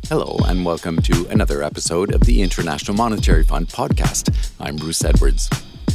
Hello, and welcome to another episode of the International Monetary Fund podcast. I'm Bruce Edwards.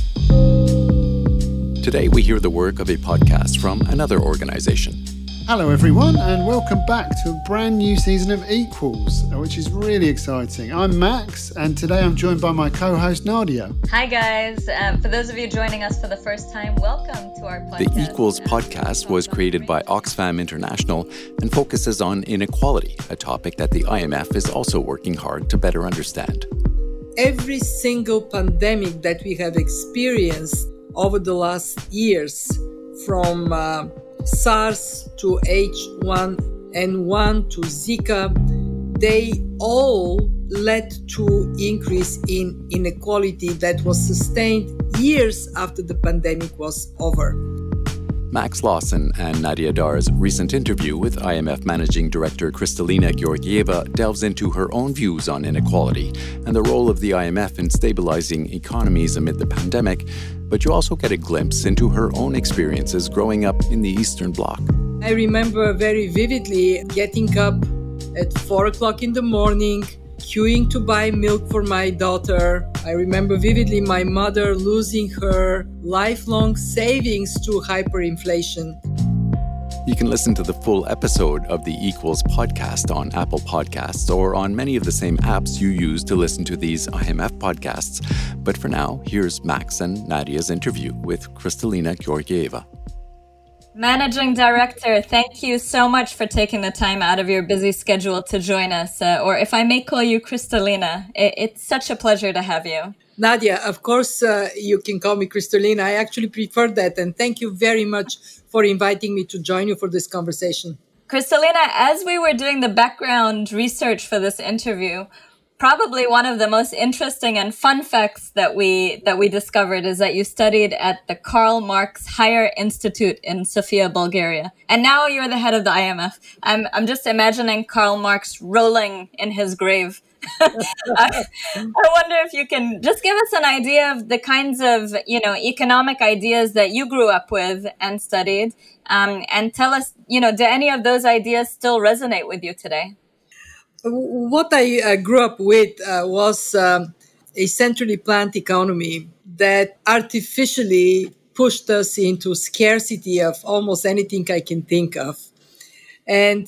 Today, we hear the work of a podcast from another organization. Hello, everyone, and welcome back to a brand new season of Equals, which is really exciting. I'm Max, and today I'm joined by my co-host, Nadia. Hi, guys. For those of you joining us for the first time, welcome to our podcast. The Equals podcast was created by Oxfam International and focuses on inequality, a topic that the IMF is also working hard to better understand. Every single pandemic that we have experienced over the last years, from SARS to H1N1 to Zika, they all led to increase in inequality that was sustained years after the pandemic was over. Max Lawson and Nadia Dar's recent interview with IMF Managing Director Kristalina Georgieva delves into her own views on inequality and the role of the IMF in stabilizing economies amid the pandemic, but you also get a glimpse into her own experiences growing up in the Eastern Bloc. I remember very vividly getting up at 4 o'clock in the morning, queuing to buy milk for my daughter. I remember vividly my mother losing her lifelong savings to hyperinflation. You can listen to the full episode of the Equals podcast on Apple Podcasts or on many of the same apps you use to listen to these IMF podcasts. But for now, here's Max and Nadia's interview with Kristalina Georgieva. Managing Director, thank you so much for taking the time out of your busy schedule to join us. Or if I may call you Kristalina, it's such a pleasure to have you. Nadia, of course, you can call me Kristalina. I actually prefer that. And thank you very much for inviting me to join you for this conversation. Kristalina, as we were doing the background research for this interview, probably one of the most interesting and fun facts that we discovered is that you studied at the Karl Marx Higher Institute in Sofia, Bulgaria. And now you're the head of the IMF. I'm just imagining Karl Marx rolling in his grave. I wonder if you can just give us an idea of the kinds of, economic ideas that you grew up with and studied, and tell us, do any of those ideas still resonate with you today? What I grew up with was a centrally planned economy that artificially pushed us into scarcity of almost anything I can think of. And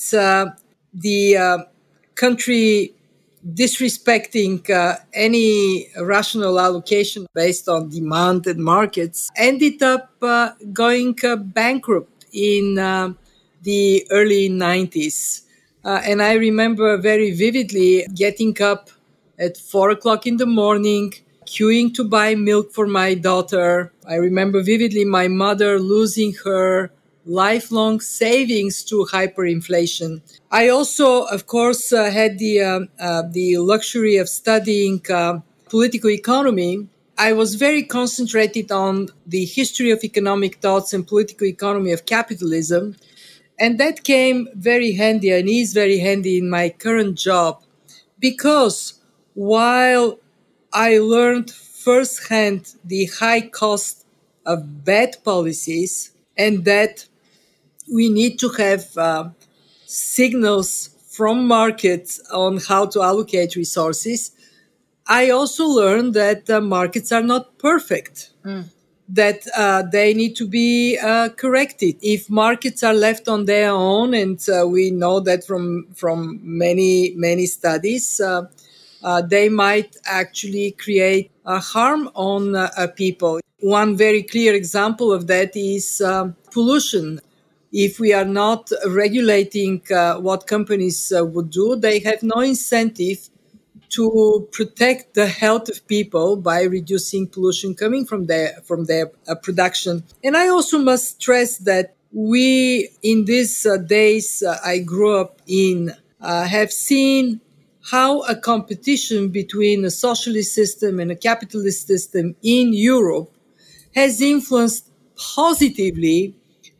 the country disrespecting any rational allocation based on demand and markets ended up going bankrupt in the early 90s. And I remember very vividly getting up at 4 o'clock in the morning, queuing to buy milk for my daughter. I remember vividly my mother losing her lifelong savings to hyperinflation. I also, of course, had the luxury of studying political economy. I was very concentrated on the history of economic thoughts and political economy of capitalism. And that came very handy and is very handy in my current job, because while I learned firsthand the high cost of bad policies and that we need to have signals from markets on how to allocate resources, I also learned that markets are not perfect. That they need to be corrected. If markets are left on their own, and we know that from many studies, they might actually create harm on people. One very clear example of that is pollution. If we are not regulating what companies would do, they have no incentive to protect the health of people by reducing pollution coming from their production. And I also must stress that we, in these days I grew up in, have seen how a competition between a socialist system and a capitalist system in Europe has influenced positively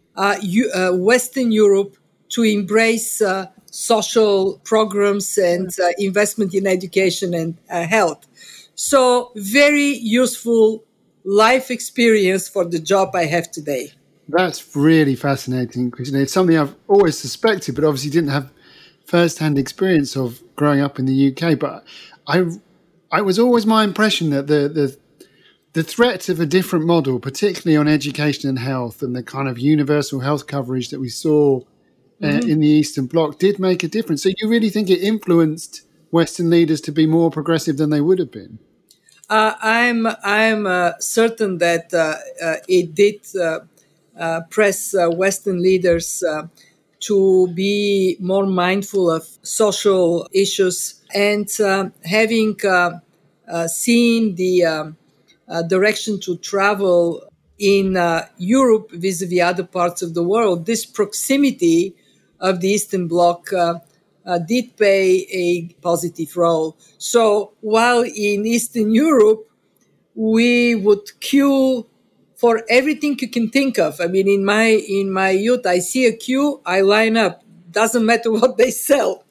Western Europe to embrace social programs and investment in education and health. So very useful life experience for the job I have today. That's really fascinating, Christina. It's something I've always suspected, but obviously didn't have first-hand experience of growing up in the UK, but I was always my impression that the threat of a different model, particularly on education and health, and the kind of universal health coverage that we saw in the Eastern Bloc did make a difference. So you really think it influenced Western leaders to be more progressive than they would have been? I'm certain that it did press Western leaders to be more mindful of social issues, and having seen the direction to travel in Europe vis-a-vis other parts of the world, this proximity of the Eastern Bloc did play a positive role. So while in Eastern Europe, we would queue for everything you can think of. I mean, in my youth, I see a queue, I line up. Doesn't matter what they sell.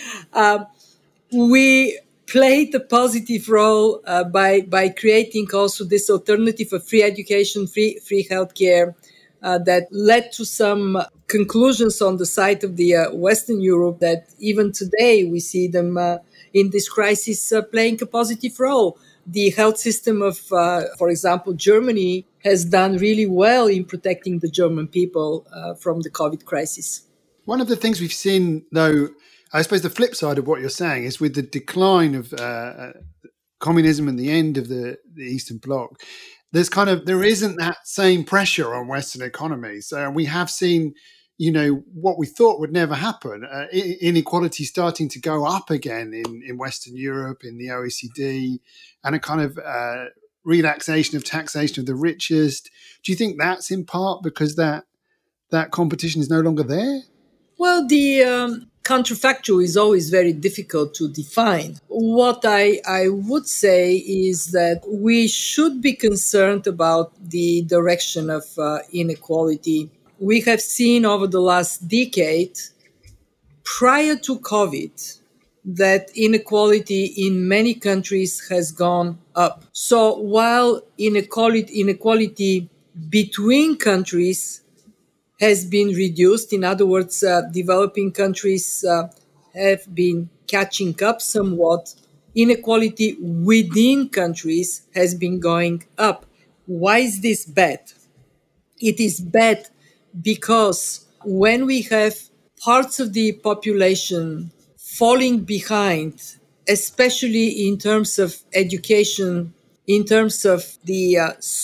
We played a positive role by creating also this alternative of free education, free healthcare, that led to some conclusions on the side of the Western Europe that even today we see them in this crisis playing a positive role. The health system of, for example, Germany has done really well in protecting the German people from the COVID crisis. One of the things we've seen, though, I suppose the flip side of what you're saying is with the decline of communism and the end of the Eastern Bloc, there isn't that same pressure on Western economies. We have seen, what we thought would never happen, inequality starting to go up again in Western Europe, in the OECD, and a kind of relaxation of taxation of the richest. Do you think that's in part because that competition is no longer there? Well, the counterfactual is always very difficult to define. What I would say is that we should be concerned about the direction of inequality. We have seen over the last decade, prior to COVID, that inequality in many countries has gone up. So while inequality between countries has been reduced, in other words, developing countries have been catching up somewhat, inequality within countries has been going up. Why is this bad? It is bad because when we have parts of the population falling behind, especially in terms of education, in terms of the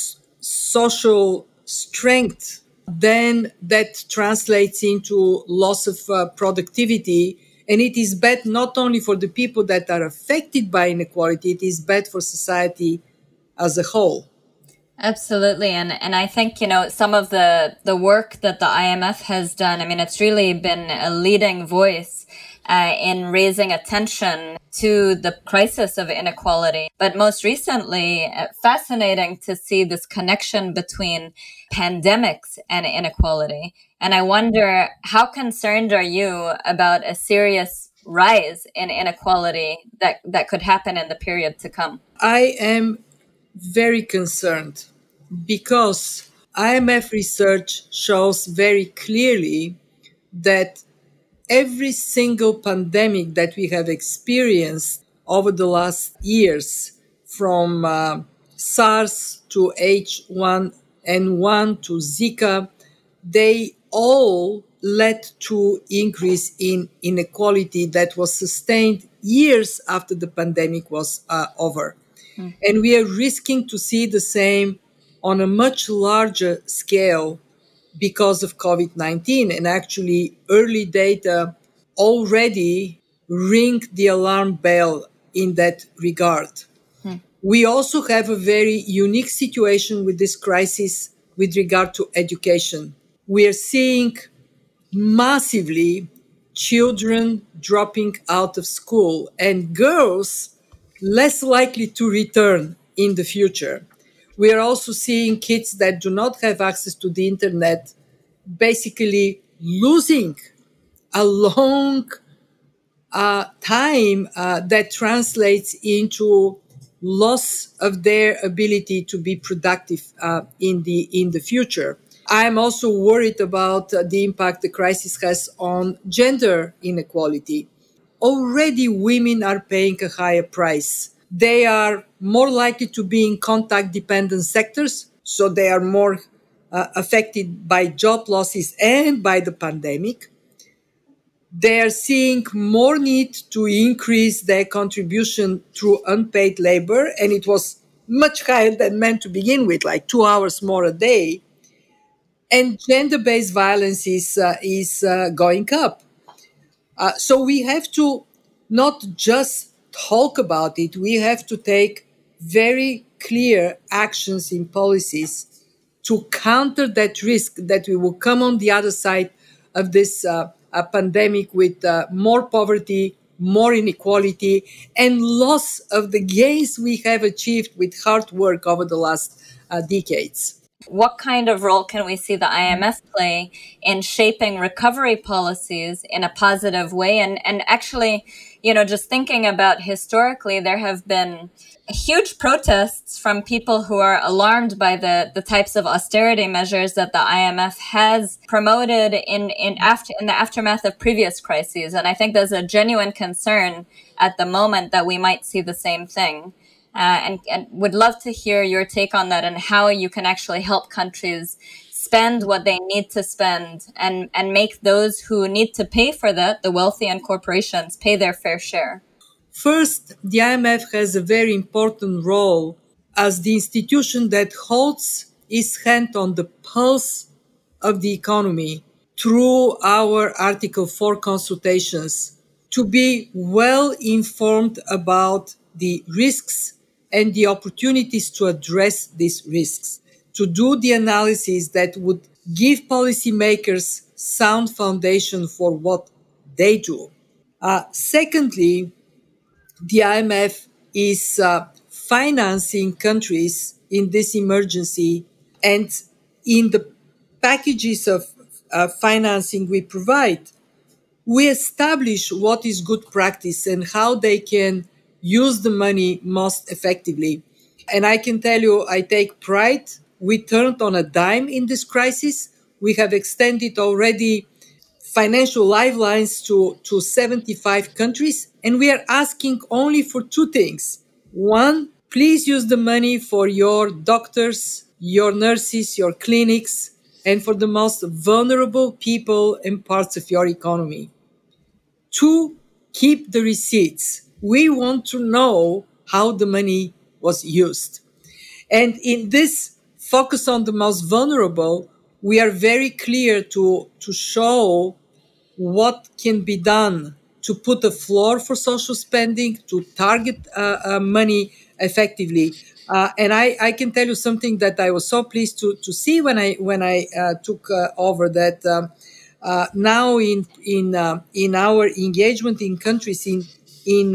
social strength, then that translates into loss of productivity. And it is bad not only for the people that are affected by inequality, it is bad for society as a whole. Absolutely. And I think, some of the work that the IMF has done, it's really been a leading voice in raising attention to the crisis of inequality. But most recently, fascinating to see this connection between pandemics and inequality. And I wonder, how concerned are you about a serious rise in inequality that could happen in the period to come? I am very concerned because IMF research shows very clearly that every single pandemic that we have experienced over the last years, from SARS to H1N1 to Zika, they all led to increase in inequality that was sustained years after the pandemic was over. And we are risking to see the same on a much larger scale because of COVID-19. And actually, early data already ring the alarm bell in that regard. We also have a very unique situation with this crisis with regard to education. We are seeing massively children dropping out of school and girls less likely to return in the future. We are also seeing kids that do not have access to the internet basically losing a long time that translates into loss of their ability to be productive in the future. I'm also worried about the impact the crisis has on gender inequality. Already women are paying a higher price. They are more likely to be in contact-dependent sectors, so they are more affected by job losses and by the pandemic. They are seeing more need to increase their contribution through unpaid labor, and it was much higher than men to begin with, like 2 hours more a day. And gender-based violence is going up. So we have to not just talk about it, we have to take very clear actions in policies to counter that risk that we will come on the other side of this pandemic with more poverty, more inequality, and loss of the gains we have achieved with hard work over the last decades. What kind of role can we see the IMF play in shaping recovery policies in a positive way? And actually, just thinking about historically, there have been huge protests from people who are alarmed by the types of austerity measures that the IMF has promoted in the aftermath of previous crises. And I think there's a genuine concern at the moment that we might see the same thing. And would love to hear your take on that and how you can actually help countries spend what they need to spend and make those who need to pay for that, the wealthy and corporations, pay their fair share. First, the IMF has a very important role as the institution that holds its hand on the pulse of the economy through our Article 4 consultations to be well informed about the risks and the opportunities to address these risks, to do the analysis that would give policymakers sound foundation for what they do. Secondly, the IMF is financing countries in this emergency, and in the packages of financing we provide, we establish what is good practice and how they can use the money most effectively. And I can tell you, I take pride. We turned on a dime in this crisis. We have extended already financial lifelines to 75 countries, and we are asking only for two things. One, please use the money for your doctors, your nurses, your clinics, and for the most vulnerable people and parts of your economy. Two, keep the receipts. We want to know how the money was used. And in this focus on the most vulnerable, we are very clear to show what can be done to put a floor for social spending, to target money effectively. And I can tell you something that I was so pleased to see when I took over, that now in our engagement in countries, in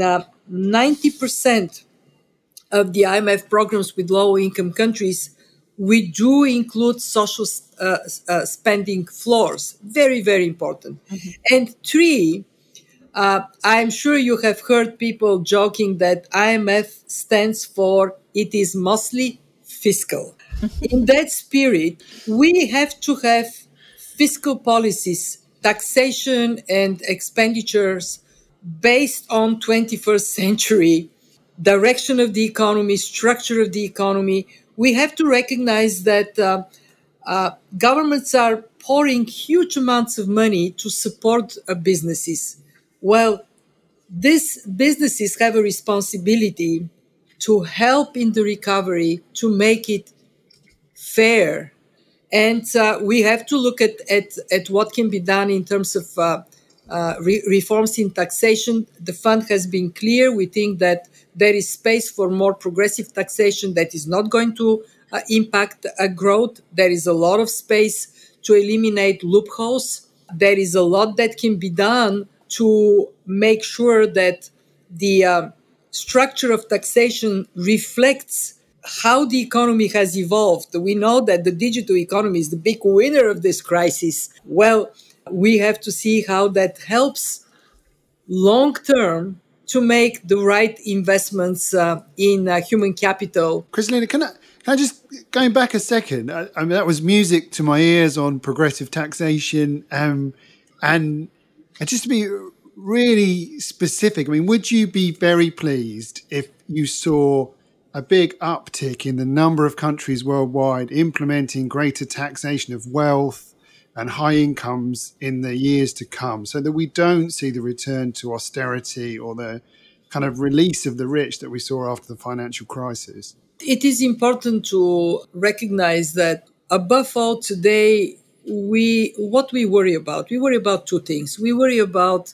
90% of the IMF programs with low-income countries, we do include social spending floors. Very, very important. Mm-hmm. And three, I'm sure you have heard people joking that IMF stands for it is mostly fiscal. In that spirit, we have to have fiscal policies, taxation and expenditures based on 21st century direction of the economy, structure of the economy. We have to recognize that governments are pouring huge amounts of money to support businesses. Well, these businesses have a responsibility to help in the recovery, to make it fair. And we have to look at what can be done in terms of reforms in taxation. The fund has been clear. We think that there is space for more progressive taxation that is not going to impact growth. There is a lot of space to eliminate loopholes. There is a lot that can be done to make sure that the structure of taxation reflects how the economy has evolved. We know that the digital economy is the big winner of this crisis. Well, we have to see how that helps long term to make the right investments in human capital. Kristalina, can Now, just going back a second, I mean, that was music to my ears on progressive taxation. And just to be really specific, I mean, would you be very pleased if you saw a big uptick in the number of countries worldwide implementing greater taxation of wealth and high incomes in the years to come, so that we don't see the return to austerity or the kind of release of the rich that we saw after the financial crisis? It is important to recognize that above all today, what we worry about two things. We worry about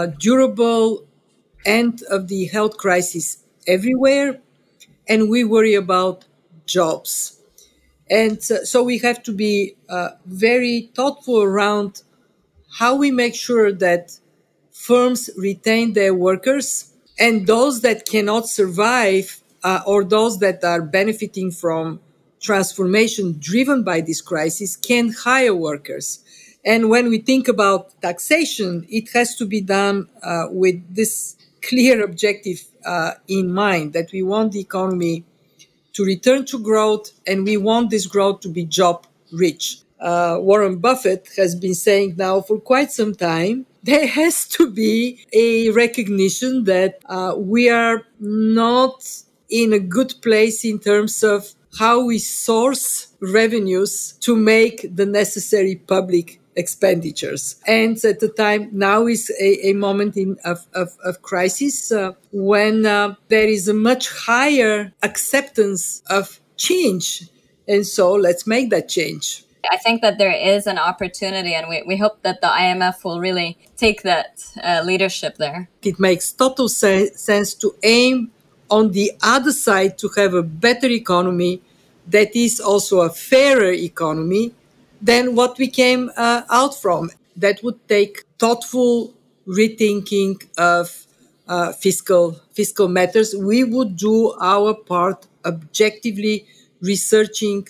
durable end of the health crisis everywhere, and we worry about jobs. And so we have to be very thoughtful around how we make sure that firms retain their workers, and those that cannot survive or those that are benefiting from transformation driven by this crisis can hire workers. And when we think about taxation, it has to be done with this clear objective in mind, that we want the economy to return to growth, and we want this growth to be job rich. Warren Buffett has been saying now for quite some time, there has to be a recognition that we are not in a good place in terms of how we source revenues to make the necessary public expenditures. And at the time now is a moment of crisis when there is a much higher acceptance of change. And so let's make that change. I think that there is an opportunity, and we hope that the IMF will really take that leadership there. It makes total sense to aim on the other side to have a better economy that is also a fairer economy than what we came out from. That would take thoughtful rethinking of fiscal matters. We would do our part objectively researching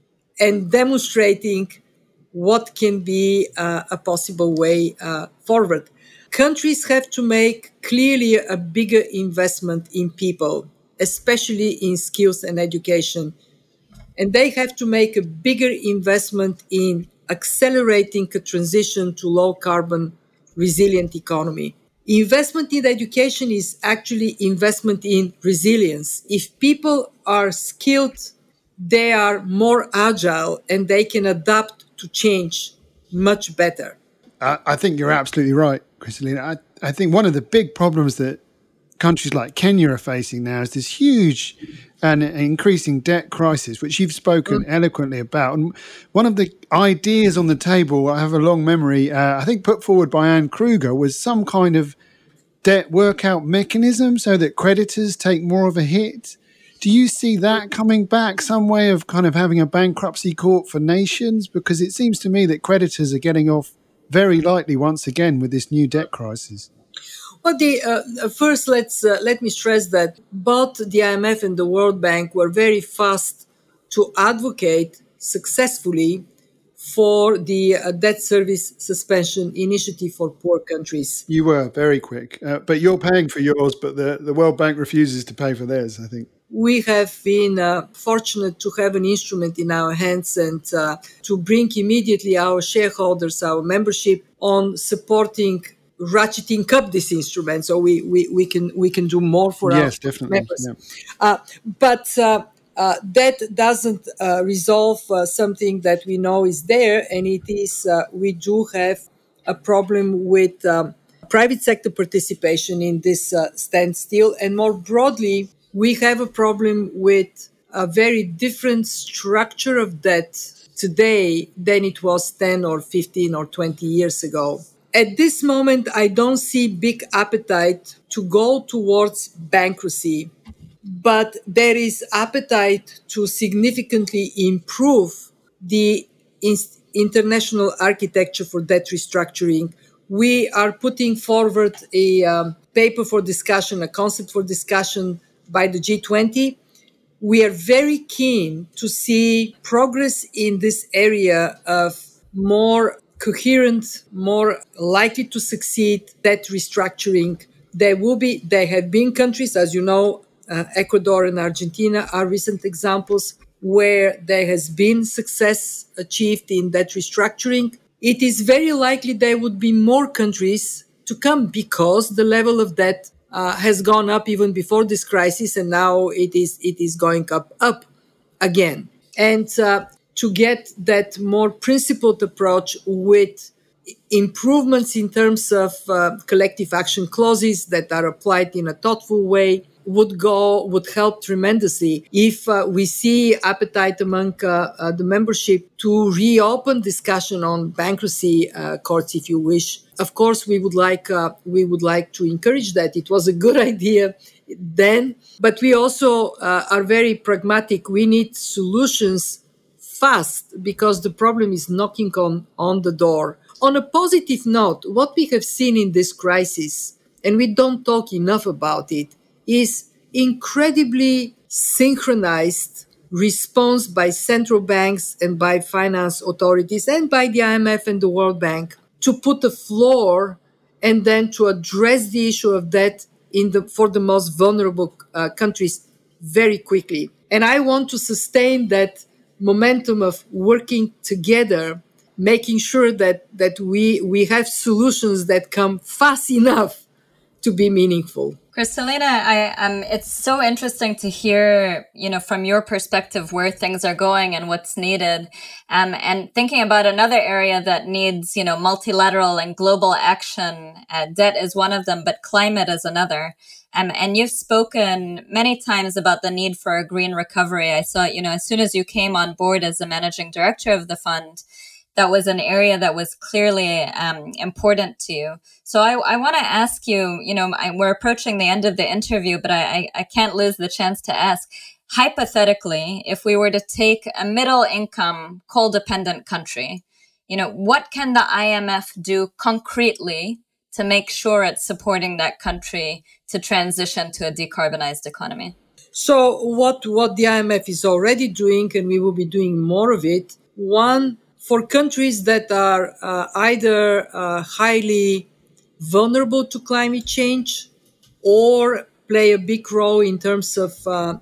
and demonstrating what can be a possible way forward. Countries have to make clearly a bigger investment in people, especially in skills and education. And they have to make a bigger investment in accelerating a transition to low carbon resilient economy. Investment in education is actually investment in resilience. If people are skilled, they are more agile and they can adapt to change much better. I think you're absolutely right, Kristalina. I think one of the big problems that countries like Kenya are facing now is this huge and increasing debt crisis, which you've spoken eloquently about. And one of the ideas on the table, I have a long memory, I think put forward by Anne Kruger, was some kind of debt workout mechanism so that creditors take more of a hit. Do you see that coming back, some way of kind of having a bankruptcy court for nations? Because it seems to me that creditors are getting off very lightly once again with this new debt crisis. Well, first, let me stress that both the IMF and the World Bank were very fast to advocate successfully for the debt service suspension initiative for poor countries. You were very quick, but you're paying for yours, but the World Bank refuses to pay for theirs, I think. We have been fortunate to have an instrument in our hands and to bring immediately our shareholders, our membership on supporting ratcheting up this instrument, so we can do more for our members. Yeah. But that doesn't resolve something that we know is there, and it is we do have a problem with private sector participation in this standstill, and more broadly, we have a problem with a very different structure of debt today than it was 10 or 15 or 20 years ago. At this moment, I don't see big appetite to go towards bankruptcy, but there is appetite to significantly improve the international architecture for debt restructuring. We are putting forward a paper for discussion, a concept for discussion by the G20. We are very keen to see progress in this area of more coherent, more likely to succeed debt restructuring. There have been countries, as you know, Ecuador and Argentina are recent examples, where there has been success achieved in that restructuring, it is very likely there would be more countries to come because the level of debt has gone up even before this crisis, and now it is going up again. And to get that more principled approach with improvements in terms of collective action clauses that are applied in a thoughtful way would help tremendously. If we see appetite among the membership to reopen discussion on bankruptcy courts, if you wish, of course we would like to encourage that. It was a good idea then, but we also are very pragmatic. We need solutions fast because the problem is knocking on the door. On a positive note, what we have seen in this crisis, and we don't talk enough about it, is incredibly synchronized response by central banks and by finance authorities and by the IMF and the World Bank to put a floor and then to address the issue of debt for the most vulnerable countries very quickly. And I want to sustain that momentum of working together, making sure that we have solutions that come fast enough to be meaningful. Kristalina, it's so interesting to hear, from your perspective where things are going and what's needed. And thinking about another area that needs, multilateral and global action. Debt is one of them, but climate is another. And you've spoken many times about the need for a green recovery. I saw, as soon as you came on board as the managing director of the fund, that was an area that was clearly important to you. So I want to ask you, we're approaching the end of the interview, but I can't lose the chance to ask, hypothetically, if we were to take a middle income, coal-dependent country, what can the IMF do concretely to make sure it's supporting that country to transition to a decarbonized economy? So what the IMF is already doing, and we will be doing more of it, one, for countries that are either highly vulnerable to climate change or play a big role in terms of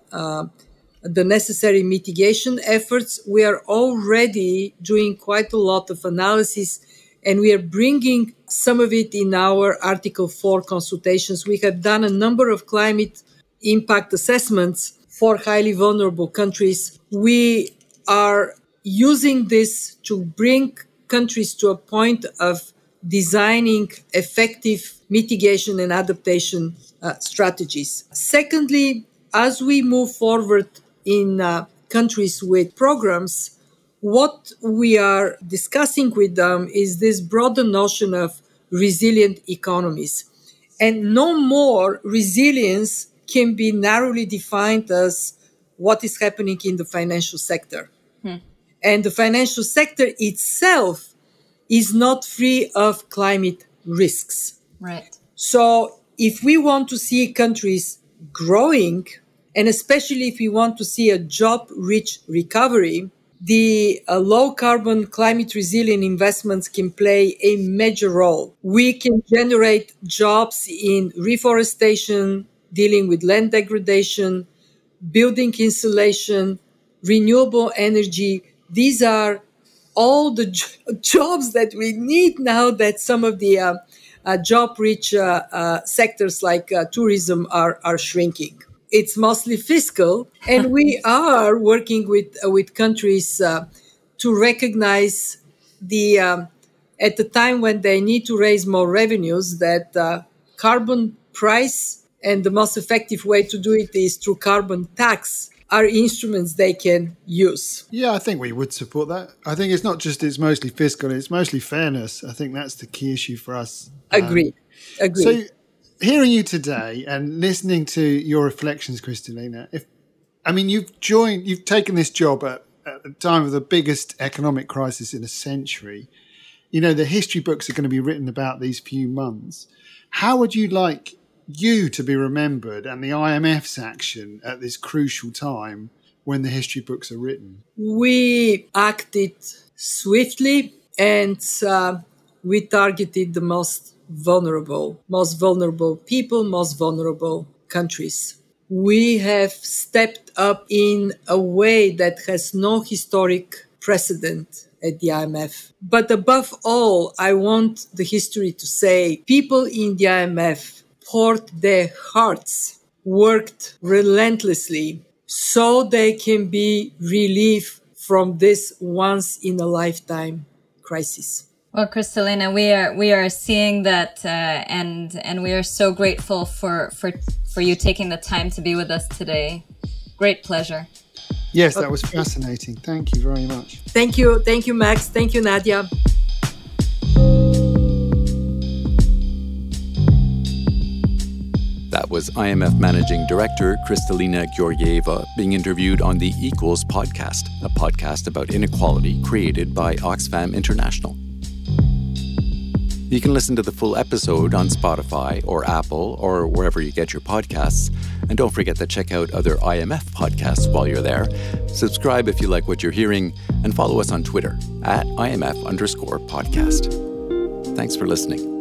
the necessary mitigation efforts, we are already doing quite a lot of analysis, and we are bringing some of it in our Article 4 consultations. We have done a number of climate impact assessments for highly vulnerable countries. We are using this to bring countries to a point of designing effective mitigation and adaptation strategies. Secondly, as we move forward in countries with programs, what we are discussing with them is this broader notion of resilient economies. And no more resilience can be narrowly defined as what is happening in the financial sector. And the financial sector itself is not free of climate risks. Right. So if we want to see countries growing, and especially if we want to see a job-rich recovery, the low-carbon, climate-resilient investments can play a major role. We can generate jobs in reforestation, dealing with land degradation, building insulation, renewable energy. These are all the jobs that we need now that some of the job-rich sectors like tourism are shrinking. It's mostly fiscal, and we are working with countries to recognize at the time when they need to raise more revenues, that carbon price and the most effective way to do it is through carbon tax are instruments they can use. Yeah, I think we would support that. I think it's mostly fiscal, it's mostly fairness. I think that's the key issue for us. Agreed. So hearing you today and listening to your reflections, Kristalina, you've taken this job at the time of the biggest economic crisis in a century. The history books are going to be written about these few months. How would you like you to be remembered and the IMF's action at this crucial time when the history books are written? We acted swiftly, and we targeted the most vulnerable people, most vulnerable countries. we have stepped up in a way that has no historic precedent at the IMF. But above all, I want the history to say people in the IMF poured their hearts, worked relentlessly so they can be relieved from this once-in-a-lifetime crisis. Well, Kristalina, we are seeing that, and we are so grateful for you taking the time to be with us today. Great pleasure. Yes, that was fascinating. Thank you very much. Thank you, Max. Thank you, Nadia. That was IMF Managing Director Kristalina Georgieva being interviewed on the Equals podcast, a podcast about inequality created by Oxfam International. You can listen to the full episode on Spotify or Apple or wherever you get your podcasts. And don't forget to check out other IMF podcasts while you're there. Subscribe if you like what you're hearing and follow us on Twitter @IMF_podcast. Thanks for listening.